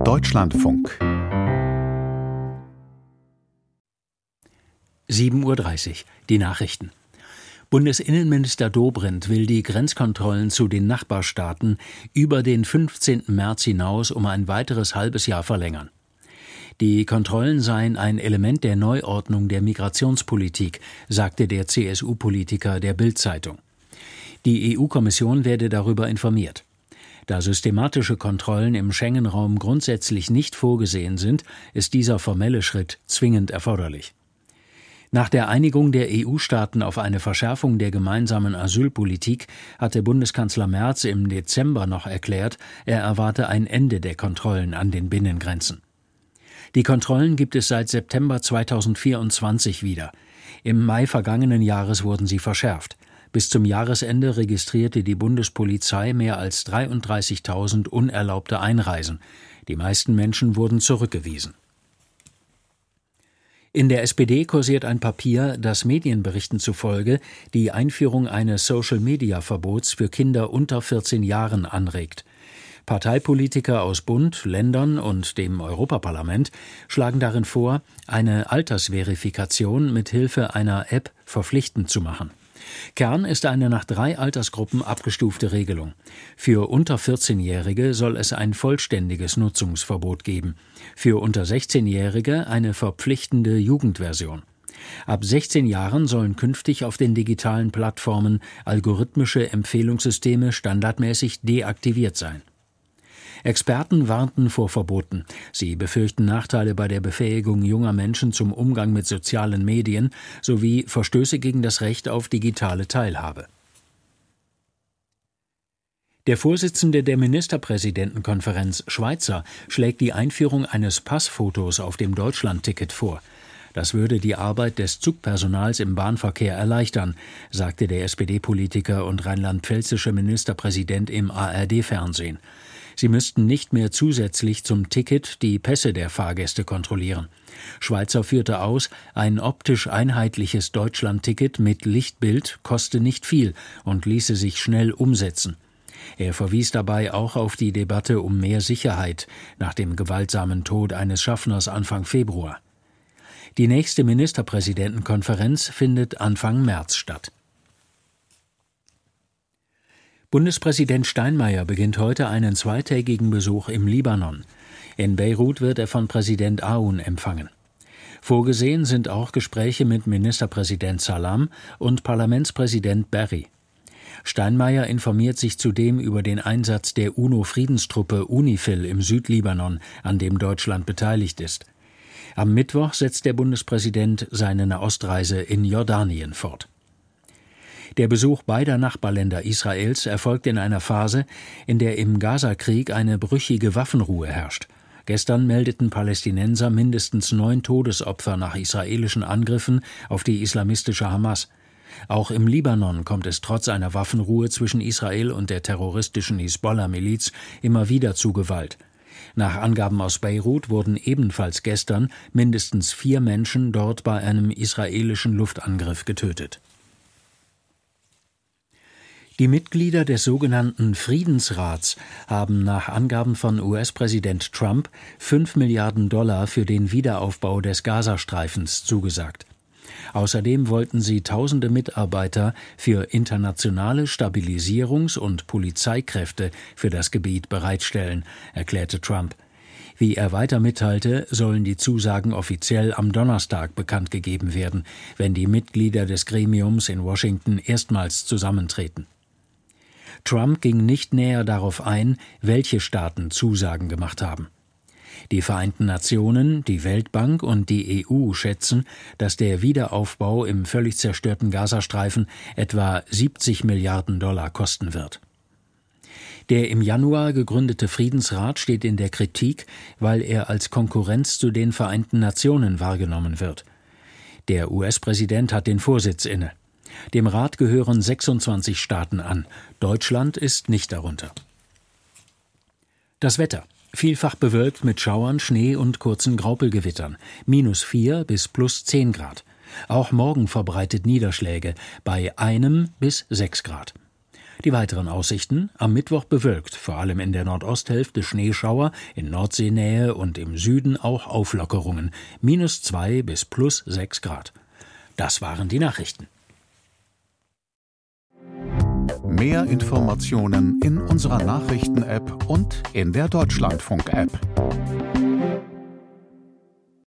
Deutschlandfunk 7:30 Uhr, die Nachrichten. Bundesinnenminister Dobrindt will die Grenzkontrollen zu den Nachbarstaaten über den 15. März hinaus um ein weiteres halbes Jahr verlängern. Die Kontrollen seien ein Element der Neuordnung der Migrationspolitik, sagte der CSU-Politiker der Bild-Zeitung. Die EU-Kommission werde darüber informiert. Da systematische Kontrollen im Schengen-Raum grundsätzlich nicht vorgesehen sind, ist dieser formelle Schritt zwingend erforderlich. Nach der Einigung der EU-Staaten auf eine Verschärfung der gemeinsamen Asylpolitik hatte Bundeskanzler Merz im Dezember noch erklärt, er erwarte ein Ende der Kontrollen an den Binnengrenzen. Die Kontrollen gibt es seit September 2024 wieder. Im Mai vergangenen Jahres wurden sie verschärft. Bis zum Jahresende registrierte die Bundespolizei mehr als 33.000 unerlaubte Einreisen. Die meisten Menschen wurden zurückgewiesen. In der SPD kursiert ein Papier, das Medienberichten zufolge die Einführung eines Social-Media-Verbots für Kinder unter 14 Jahren anregt. Parteipolitiker aus Bund, Ländern und dem Europaparlament schlagen darin vor, eine Altersverifikation mit Hilfe einer App verpflichtend zu machen. Kern ist eine nach 3 Altersgruppen abgestufte Regelung. Für unter 14-Jährige soll es ein vollständiges Nutzungsverbot geben. Für unter 16-Jährige eine verpflichtende Jugendversion. Ab 16 Jahren sollen künftig auf den digitalen Plattformen algorithmische Empfehlungssysteme standardmäßig deaktiviert sein. Experten warnten vor Verboten. Sie befürchten Nachteile bei der Befähigung junger Menschen zum Umgang mit sozialen Medien sowie Verstöße gegen das Recht auf digitale Teilhabe. Der Vorsitzende der Ministerpräsidentenkonferenz, Schweizer, schlägt die Einführung eines Passfotos auf dem Deutschlandticket vor. Das würde die Arbeit des Zugpersonals im Bahnverkehr erleichtern, sagte der SPD-Politiker und rheinland-pfälzische Ministerpräsident im ARD-Fernsehen. Sie müssten nicht mehr zusätzlich zum Ticket die Pässe der Fahrgäste kontrollieren. Schweizer führte aus, ein optisch einheitliches Deutschlandticket mit Lichtbild koste nicht viel und ließe sich schnell umsetzen. Er verwies dabei auch auf die Debatte um mehr Sicherheit nach dem gewaltsamen Tod eines Schaffners Anfang Februar. Die nächste Ministerpräsidentenkonferenz findet Anfang März statt. Bundespräsident Steinmeier beginnt heute einen zweitägigen Besuch im Libanon. In Beirut wird er von Präsident Aoun empfangen. Vorgesehen sind auch Gespräche mit Ministerpräsident Salam und Parlamentspräsident Berry. Steinmeier informiert sich zudem über den Einsatz der UNO-Friedenstruppe UNIFIL im Südlibanon, an dem Deutschland beteiligt ist. Am Mittwoch setzt der Bundespräsident seine Nahostreise in Jordanien fort. Der Besuch beider Nachbarländer Israels erfolgt in einer Phase, in der im Gazakrieg eine brüchige Waffenruhe herrscht. Gestern meldeten Palästinenser mindestens 9 Todesopfer nach israelischen Angriffen auf die islamistische Hamas. Auch im Libanon kommt es trotz einer Waffenruhe zwischen Israel und der terroristischen Hisbollah-Miliz immer wieder zu Gewalt. Nach Angaben aus Beirut wurden ebenfalls gestern mindestens 4 Menschen dort bei einem israelischen Luftangriff getötet. Die Mitglieder des sogenannten Friedensrats haben nach Angaben von US-Präsident Trump $5 Milliarden für den Wiederaufbau des Gazastreifens zugesagt. Außerdem wollten sie tausende Mitarbeiter für internationale Stabilisierungs- und Polizeikräfte für das Gebiet bereitstellen, erklärte Trump. Wie er weiter mitteilte, sollen die Zusagen offiziell am Donnerstag bekannt gegeben werden, wenn die Mitglieder des Gremiums in Washington erstmals zusammentreten. Trump ging nicht näher darauf ein, welche Staaten Zusagen gemacht haben. Die Vereinten Nationen, die Weltbank und die EU schätzen, dass der Wiederaufbau im völlig zerstörten Gazastreifen etwa $70 Milliarden kosten wird. Der im Januar gegründete Friedensrat steht in der Kritik, weil er als Konkurrenz zu den Vereinten Nationen wahrgenommen wird. Der US-Präsident hat den Vorsitz inne. Dem Rat gehören 26 Staaten an. Deutschland ist nicht darunter. Das Wetter. Vielfach bewölkt mit Schauern, Schnee und kurzen Graupelgewittern. -4 bis +10 Grad. Auch morgen verbreitet Niederschläge bei 1 bis 6 Grad. Die weiteren Aussichten: am Mittwoch bewölkt, vor allem in der Nordosthälfte Schneeschauer, in Nordseenähe und im Süden auch Auflockerungen, -2 bis +6 Grad. Das waren die Nachrichten. Mehr Informationen in unserer Nachrichten-App und in der Deutschlandfunk-App.